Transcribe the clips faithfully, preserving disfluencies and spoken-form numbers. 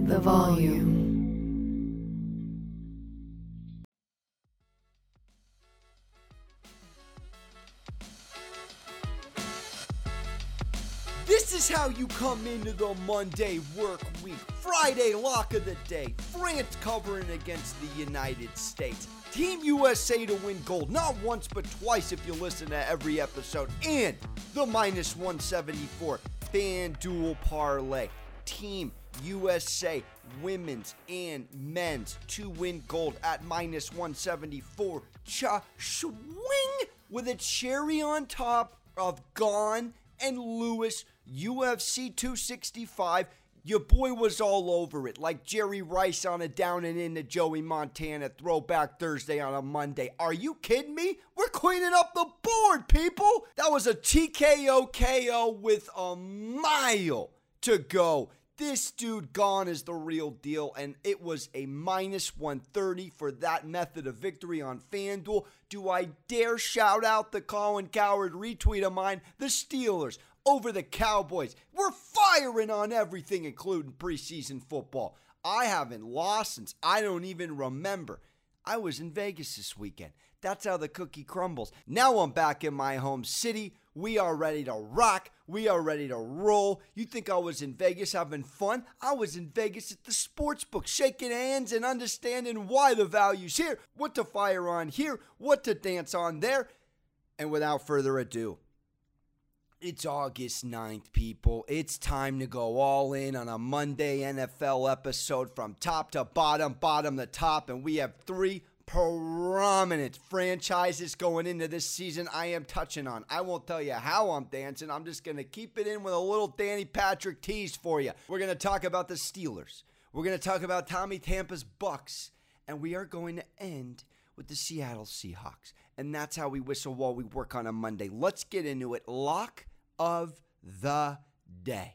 the volume. This is how you come into the Monday work week. Friday lock of the day. France covering against the United States. Team U S A to win gold. Not once, but twice if you listen to every episode. And the minus one seventy-four FanDuel parlay. Team U S A women's and men's to win gold at minus one seventy-four. Cha swing with a cherry on top of Gane and Lewis U F C two sixty-five. Your boy was all over it, like Jerry Rice on a down and in to Joey Montana throwback Thursday on a Monday. Are you kidding me? We're cleaning up the board, people. That was a T K O K O with a mile to go. This dude Gane is the real deal, and it was a minus one thirty for that method of victory on FanDuel. Do I dare shout out the Colin Cowherd retweet of mine? The Steelers over the Cowboys. We're firing on everything, including preseason football. I haven't lost since I don't even remember. I was in Vegas this weekend. That's how the cookie crumbles. Now I'm back in my home city. We are ready to rock. We are ready to roll. You think I was in Vegas having fun? I was in Vegas at the sports book, shaking hands and understanding why the value's here, what to fire on here, what to dance on there. And without further ado, it's August ninth, people. It's time to go all in on a Monday N F L episode from top to bottom, bottom to top. And we have three prominent franchises going into this season I am touching on. I won't tell you how I'm dancing. I'm just going to keep it in with a little Danny Patrick tease for you. We're going to talk about the Steelers. We're going to talk about Tommy Tampa's Bucks. And we are going to end with the Seattle Seahawks. And that's how we whistle while we work on a Monday. Let's get into it. Lock of the day.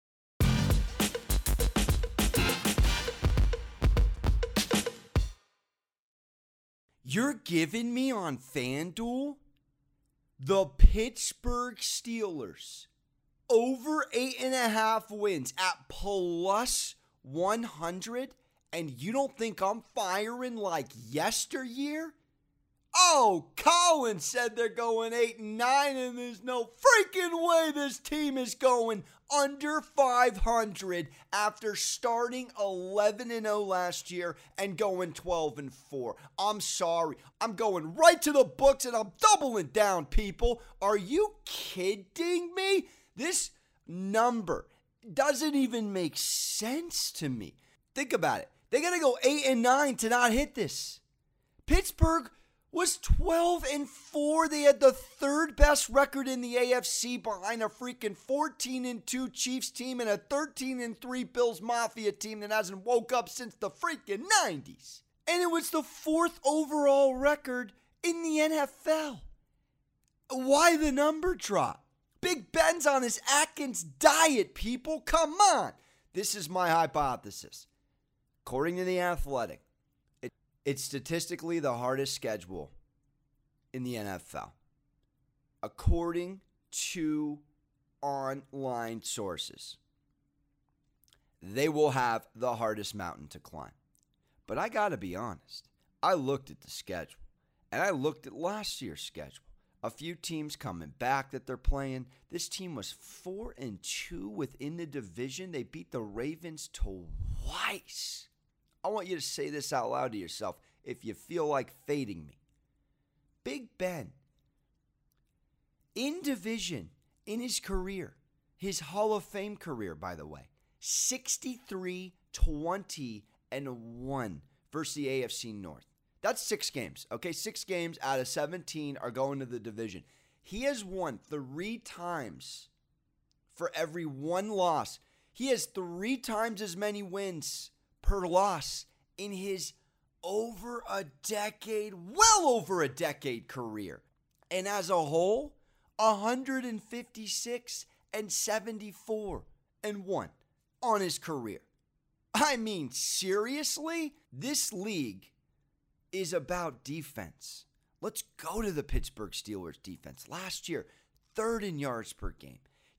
You're giving me on FanDuel the Pittsburgh Steelers over eight and a half wins at plus one hundred, and you don't think I'm firing like yesteryear? Oh, Colin said they're going eight and nine, and there's no freaking way this team is going under five hundred after starting eleven and oh last year and going twelve and four. I'm sorry. I'm going right to the books, and I'm doubling down, people. Are you kidding me? This number doesn't even make sense to me. Think about it. They got to go eight and nine to not hit this. Pittsburgh was twelve and four. They had the third best record in the A F C behind a freaking fourteen and two Chiefs team and a thirteen and three Bills Mafia team that hasn't woke up since the freaking nineties. And it was the fourth overall record in the N F L. Why the number drop? Big Ben's on his Atkins diet, people. Come on. This is my hypothesis. According to The Athletic, it's statistically the hardest schedule in the N F L, according to online sources. They will have the hardest mountain to climb. But I got to be honest. I looked at the schedule, and I looked at last year's schedule. A few teams coming back that they're playing. This team was four and two within the division. They beat the Ravens twice. I want you to say this out loud to yourself if you feel like fading me. Big Ben, in division, in his career, his Hall of Fame career, by the way, sixty-three twenty and one versus the A F C North. That's six games, okay? Six games out of seventeen are going to the division. He has won three times for every one loss. He has three times as many wins per loss in his over a decade, well over a decade career. And as a whole, one fifty-six and seventy-four and one on his career. I mean, seriously? This league is about defense. Let's go to the Pittsburgh Steelers defense. Last year, third in yards per game.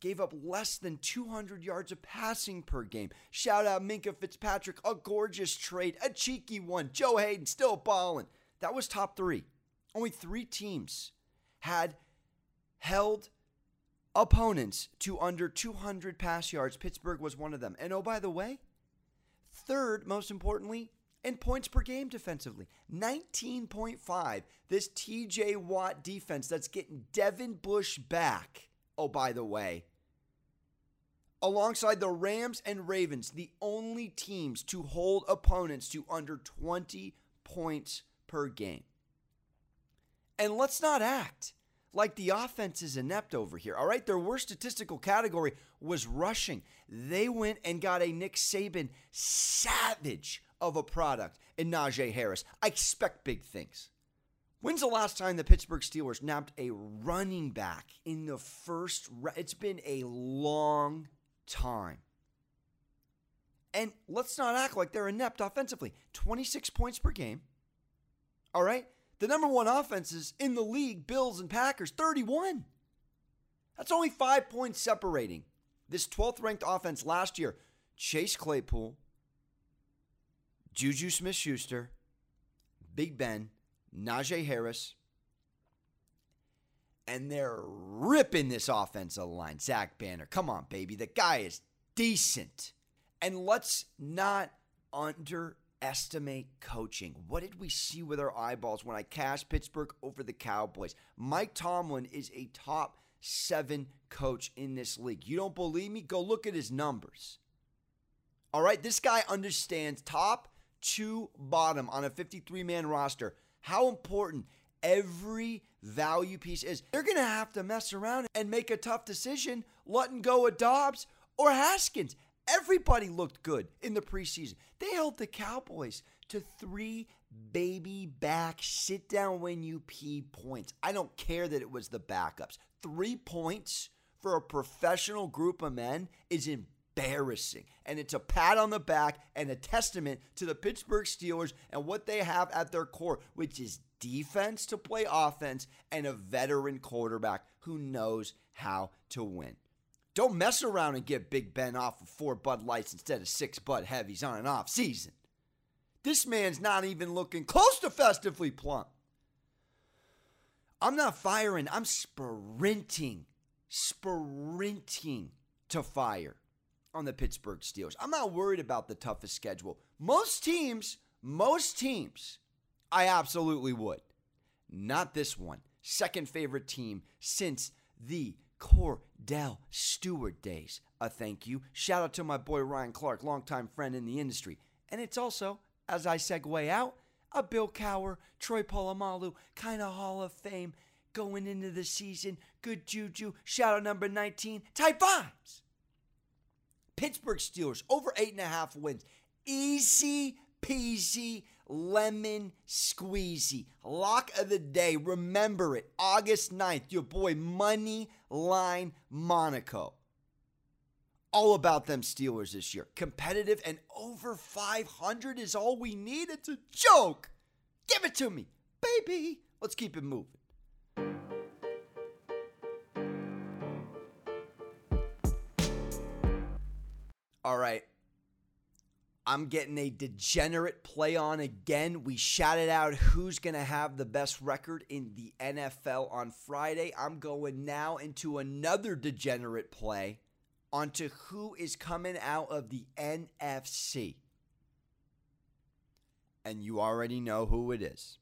gave up less than two hundred yards of passing per game. Shout out Minkah Fitzpatrick, a gorgeous trade, a cheeky one. Joe Hayden still balling. That was top three. Only three teams had held opponents to under two hundred pass yards. Pittsburgh was one of them. And oh, by the way, third, most importantly, in points per game defensively. nineteen point five. This T J Watt defense that's getting Devin Bush back. Oh, by the way, alongside the Rams and Ravens, the only teams to hold opponents to under twenty points per game. And let's not act like the offense is inept over here, all right? Their worst statistical category was rushing. They went and got a Nick Saban savage of a product in Najee Harris. I expect big things. When's the last time the Pittsburgh Steelers nabbed a running back in the first round? It's been a long time. And let's not act like they're inept offensively. twenty-six points per game, all right? The number one offenses in the league, Bills and Packers, thirty-one. That's only five points separating this twelfth-ranked offense last year. Chase Claypool, Juju Smith-Schuster, Big Ben, Najee Harris, and they're ripping this offensive line. Zach Banner, come on, baby. The guy is decent. And let's not under estimate coaching. What did we see with our eyeballs when I cast Pittsburgh over the Cowboys? Mike Tomlin is a top seven coach in this league. You don't believe me? Go look at his numbers. All right, this guy understands top to bottom on a fifty-three man roster how important every value piece is. They're going to have to mess around and make a tough decision, letting go of Dobbs or Haskins. Everybody looked good in the preseason. They held the Cowboys to three baby back sit down when you pee points. I don't care that it was the backups. Three points for a professional group of men is embarrassing. And it's a pat on the back and a testament to the Pittsburgh Steelers and what they have at their core, which is defense to play offense and a veteran quarterback who knows how to win. Don't mess around and get Big Ben off of four Bud Lights instead of six Bud Heavies on an off season. This man's not even looking close to festively plump. I'm not firing. I'm sprinting, sprinting to fire on the Pittsburgh Steelers. I'm not worried about the toughest schedule. Most teams, most teams, I absolutely would. Not this one. Second favorite team since the Cordell Stewart days. A thank you. Shout out to my boy Ryan Clark, longtime friend in the industry. And it's also, as I segue out, a Bill Cowher, Troy Polamalu kind of Hall of Fame going into the season. Good juju. Shout out number nineteen. Type vibes. Pittsburgh Steelers over eight and a half wins. Easy peasy lemon squeezy. Lock of the day. Remember it. August ninth. Your boy Money Line Monaco. All about them Steelers this year. Competitive and over five hundred is all we need. It's a joke. Give it to me, baby. Let's keep it moving. All right. I'm getting a degenerate play on again. We shouted out who's going to have the best record in the N F L on Friday. I'm going now into another degenerate play onto who is coming out of the N F C. And you already know who it is.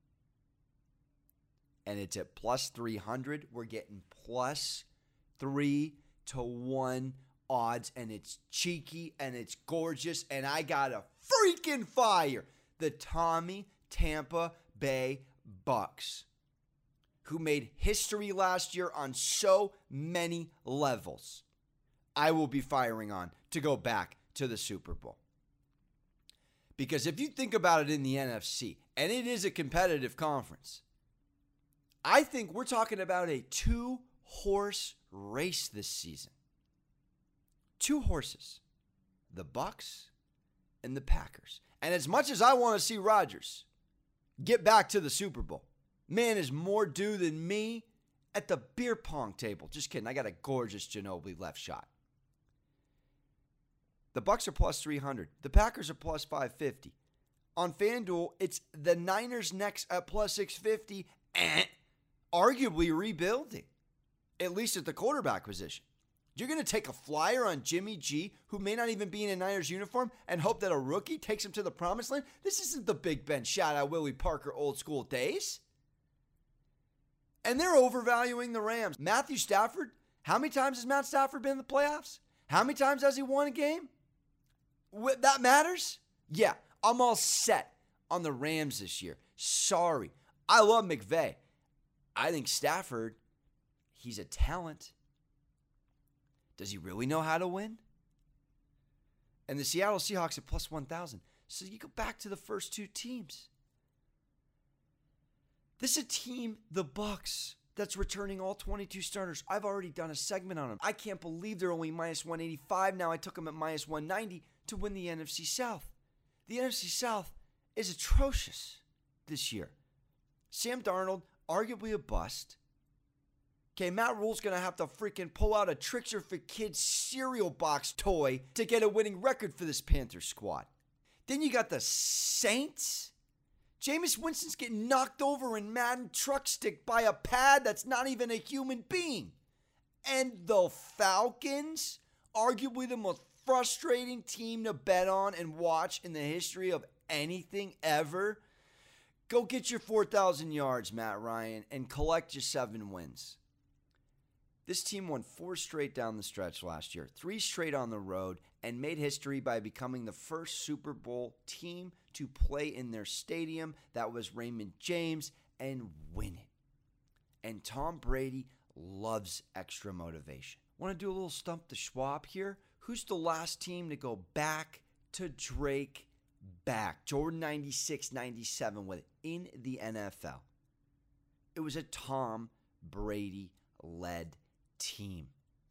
And it's at plus three hundred. We're getting plus three to one odds, and it's cheeky and it's gorgeous, and I got a freaking fire. The Tommy Tampa Bay Bucks, who made history last year on so many levels, I will be firing on to go back to the Super Bowl. Because if you think about it in the N F C, and it is a competitive conference, I think we're talking about a two-horse race this season. Two horses, the Bucks and the Packers. And as much as I want to see Rodgers get back to the Super Bowl, man is more due than me at the beer pong table. Just kidding. I got a gorgeous Ginobili left shot. The Bucks are plus three hundred. The Packers are plus five fifty. On FanDuel, it's the Niners next at plus six fifty, and arguably rebuilding, at least at the quarterback position. You're going to take a flyer on Jimmy G, who may not even be in a Niners uniform, and hope that a rookie takes him to the promised land? This isn't the Big Ben shout out Willie Parker old school days. And they're overvaluing the Rams. Matthew Stafford, how many times has Matt Stafford been in the playoffs? How many times has he won a game? That matters? Yeah, I'm all set on the Rams this year. Sorry. I love McVay. I think Stafford, he's a talent. Does he really know how to win? And the Seattle Seahawks at plus one thousand. So you go back to the first two teams. This is a team, the Bucks, that's returning all twenty-two starters. I've already done a segment on them. I can't believe they're only minus one eighty-five. Now I took them at minus one ninety to win the N F C South. The N F C South is atrocious this year. Sam Darnold, arguably a bust. Okay, Matt Rule's going to have to freaking pull out a Trickster for Kids cereal box toy to get a winning record for this Panther squad. Then you got the Saints. Jameis Winston's getting knocked over in Madden truck stick by a pad that's not even a human being. And the Falcons, arguably the most frustrating team to bet on and watch in the history of anything ever. Go get your four thousand yards, Matt Ryan, and collect your seven wins. This team won four straight down the stretch last year, three straight on the road, and made history by becoming the first Super Bowl team to play in their stadium that was Raymond James and win it. And Tom Brady loves extra motivation. Want to do a little stump the Schwab here? Who's the last team to go back to Drake back? Jordan ninety-six ninety-seven with it in the N F L. It was a Tom Brady-led team.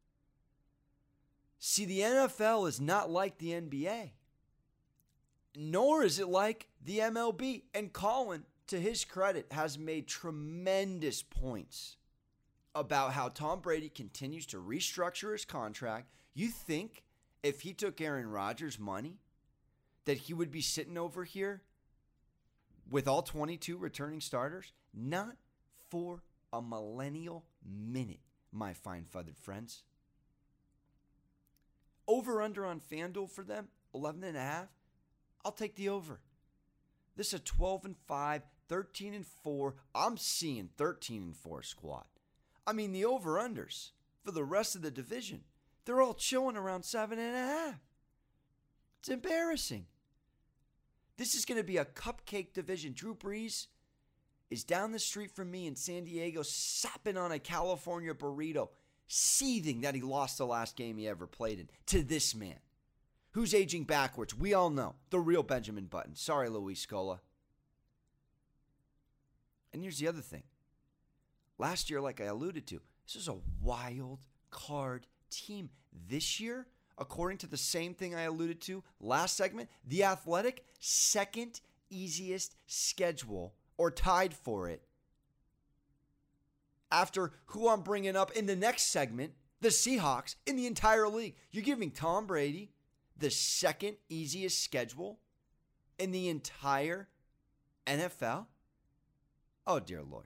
See, the N F L is not like the N B A, nor is it like the M L B. And Colin, to his credit, has made tremendous points about how Tom Brady continues to restructure his contract. You think if he took Aaron Rodgers' money that he would be sitting over here with all twenty-two returning starters? Not for a millennial minute, my fine feathered friends. Over under on FanDuel for them, eleven and a half. I'll take the over. This is a twelve and five, thirteen and four. I'm seeing thirteen and four squad. I mean, the over-unders for the rest of the division, they're all chilling around seven and a half. It's embarrassing. This is going to be a cupcake division. Drew Brees is down the street from me in San Diego, sapping on a California burrito, seething that he lost the last game he ever played in to this man, who's aging backwards. We all know, the real Benjamin Button. Sorry, Luis Scola. And here's the other thing. Last year, like I alluded to, this was a wild card team. This year, according to the same thing I alluded to last segment, the Athletic, second easiest schedule, or tied for it, after who I'm bringing up in the next segment, the Seahawks, in the entire league. You're giving Tom Brady the second easiest schedule in the entire N F L? Oh, dear Lord.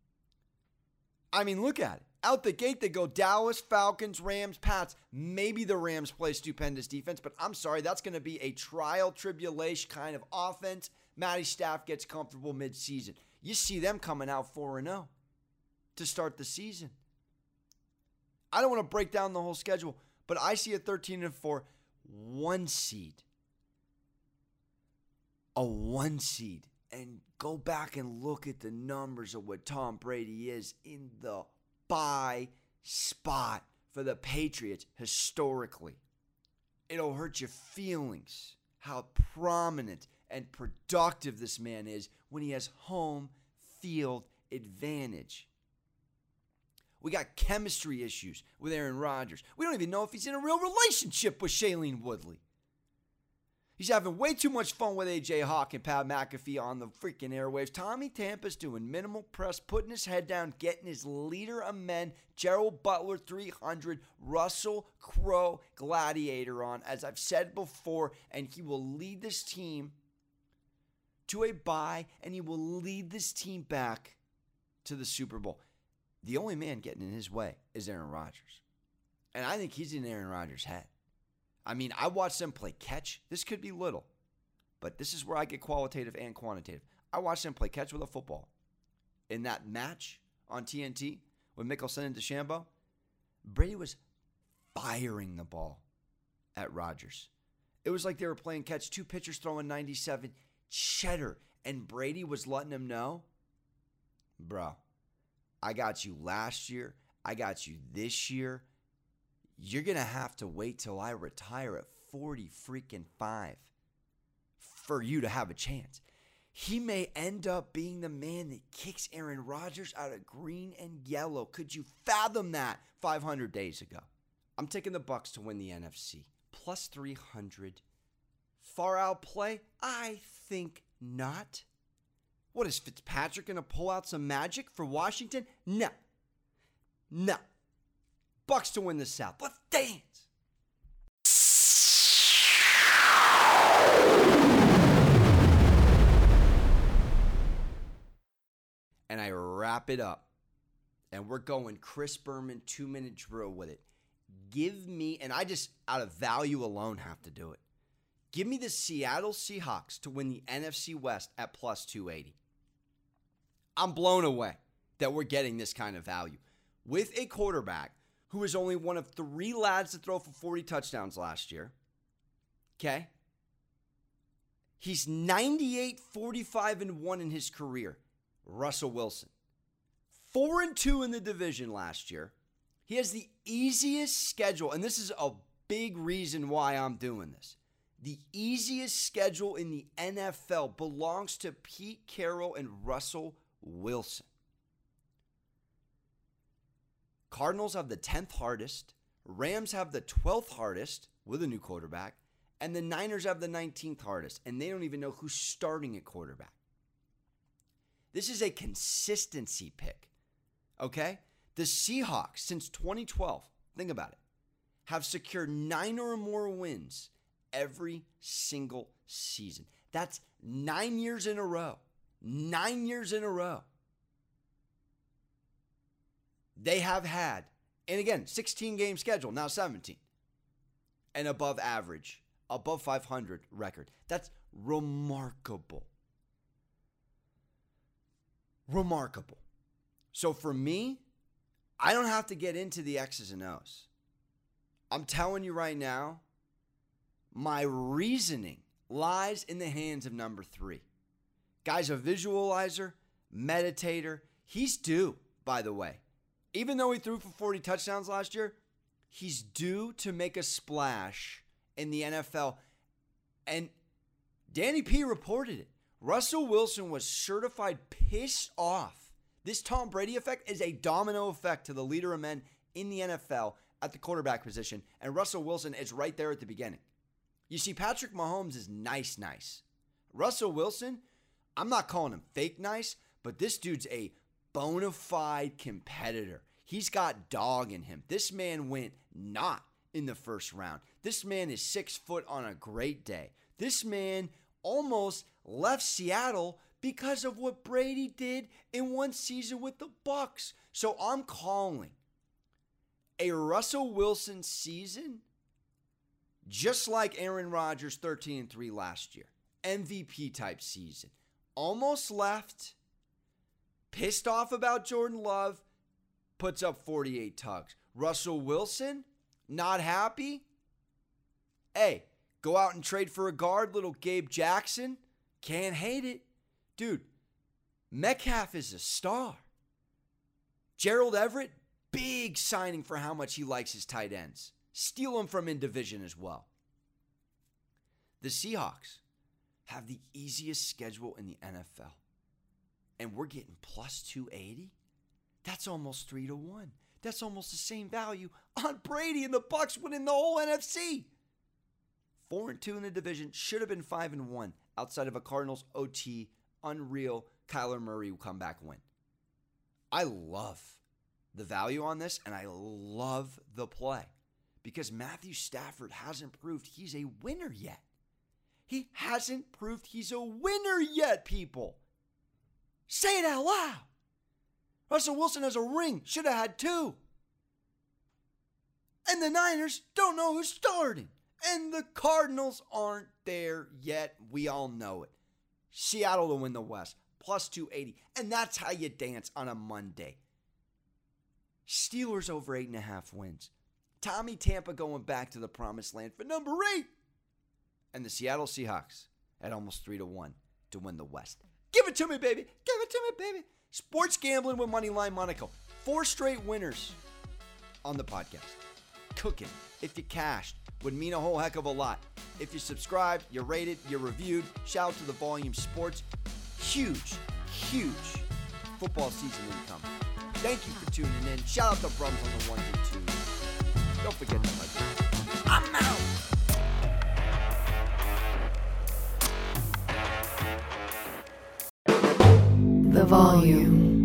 I mean, look at it. Out the gate, they go Dallas, Falcons, Rams, Pats. Maybe the Rams play stupendous defense, but I'm sorry, that's going to be a trial tribulation kind of offense. Matty Staff gets comfortable midseason. You see them coming out four and oh to start the season. I don't want to break down the whole schedule, but I see a thirteen and four one seed. A one seed. And go back and look at the numbers of what Tom Brady is in the bye spot for the Patriots historically. It'll hurt your feelings how prominent and productive this man is when he has home field advantage. We got chemistry issues with Aaron Rodgers. We don't even know if he's in a real relationship with Shailene Woodley. He's having way too much fun with A J Hawk and Pat McAfee on the freaking airwaves. Tommy Tampa's doing minimal press, putting his head down, getting his leader of men, Gerald Butler three hundred, Russell Crowe Gladiator on, as I've said before, and he will lead this team to a bye, and he will lead this team back to the Super Bowl. The only man getting in his way is Aaron Rodgers. And I think he's in Aaron Rodgers' head. I mean, I watched them play catch. This could be little, but this is where I get qualitative and quantitative. I watched them play catch with a football. In that match on T N T with Mickelson and DeChambeau, Brady was firing the ball at Rodgers. It was like they were playing catch, two pitchers throwing ninety-seven, cheddar, and Brady was letting them know, bro, I got you last year. I got you this year. You're going to have to wait till I retire at forty freaking five for you to have a chance. He may end up being the man that kicks Aaron Rodgers out of green and yellow. Could you fathom that five hundred days ago? I'm taking the Bucs to win the N F C. Plus three hundred. Far out play? I think not. What, is Fitzpatrick going to pull out some magic for Washington? No. No. Bucs to win the South. Let's dance. And I wrap it up. And we're going Chris Berman two-minute drill with it. Give me, and I just out of value alone have to do it. Give me the Seattle Seahawks to win the N F C West at plus two eighty. I'm blown away that we're getting this kind of value. With a quarterback who is only one of three lads to throw for forty touchdowns last year. Okay? He's ninety-eight, forty-five, and one in his career. Russell Wilson. four and two in the division last year. He has the easiest schedule, and this is a big reason why I'm doing this. The easiest schedule in the N F L belongs to Pete Carroll and Russell Wilson. Cardinals have the tenth hardest. Rams have the twelfth hardest with a new quarterback. And the Niners have the nineteenth hardest. And they don't even know who's starting at quarterback. This is a consistency pick. Okay? The Seahawks, since twenty twelve, think about it, have secured nine or more wins every single season. That's nine years in a row. Nine years in a row. They have had, and again, sixteen-game schedule, now seventeen. An above average, above five hundred record. That's remarkable. Remarkable. So for me, I don't have to get into the X's and O's. I'm telling you right now, my reasoning lies in the hands of number three. Guy's a visualizer, meditator. He's due, by the way. Even though he threw for forty touchdowns last year, he's due to make a splash in the N F L. And Danny P reported it. Russell Wilson was certified pissed off. This Tom Brady effect is a domino effect to the leader of men in the N F L at the quarterback position. And Russell Wilson is right there at the beginning. You see, Patrick Mahomes is nice, nice. Russell Wilson, I'm not calling him fake nice, but this dude's a bona fide competitor. He's got dog in him. This man went not in the first round. This man is six foot on a great day. This man almost left Seattle because of what Brady did in one season with the Bucs. So I'm calling a Russell Wilson season just like Aaron Rodgers thirteen and three last year. M V P type season. Almost left. Pissed off about Jordan Love, puts up forty-eight tugs. Russell Wilson, not happy. Hey, go out and trade for a guard, little Gabe Jackson. Can't hate it. Dude, Metcalf is a star. Gerald Everett, big signing for how much he likes his tight ends. Steal them from in division as well. The Seahawks have the easiest schedule in the N F L. And we're getting plus two eighty? That's almost three to one. That's almost the same value on Brady and the Bucs winning the whole N F C. four and two in the division, should have been five and one outside of a Cardinals O T, unreal Kyler Murray comeback win. I love the value on this, and I love the play because Matthew Stafford hasn't proved he's a winner yet. He hasn't proved he's a winner yet, people. Say it out loud. Russell Wilson has a ring. Should have had two. And the Niners don't know who's starting. And the Cardinals aren't there yet. We all know it. Seattle to win the West. Plus two eighty. And that's how you dance on a Monday. Steelers over eight and a half wins. Tommy Tampa going back to the promised land for number eight. And the Seattle Seahawks at almost three to one to win the West. Give it to me, baby. Give it to me, baby. Sports gambling with Moneyline Monaco. Four straight winners on the podcast. Cooking. If you cashed, would mean a whole heck of a lot. If you subscribed, you rated, you reviewed, shout out to the Volume Sports. Huge, huge football season income. Thank you for tuning in. Shout out to Brums on the ones and twos. Don't forget to like. I'm out. The Volume.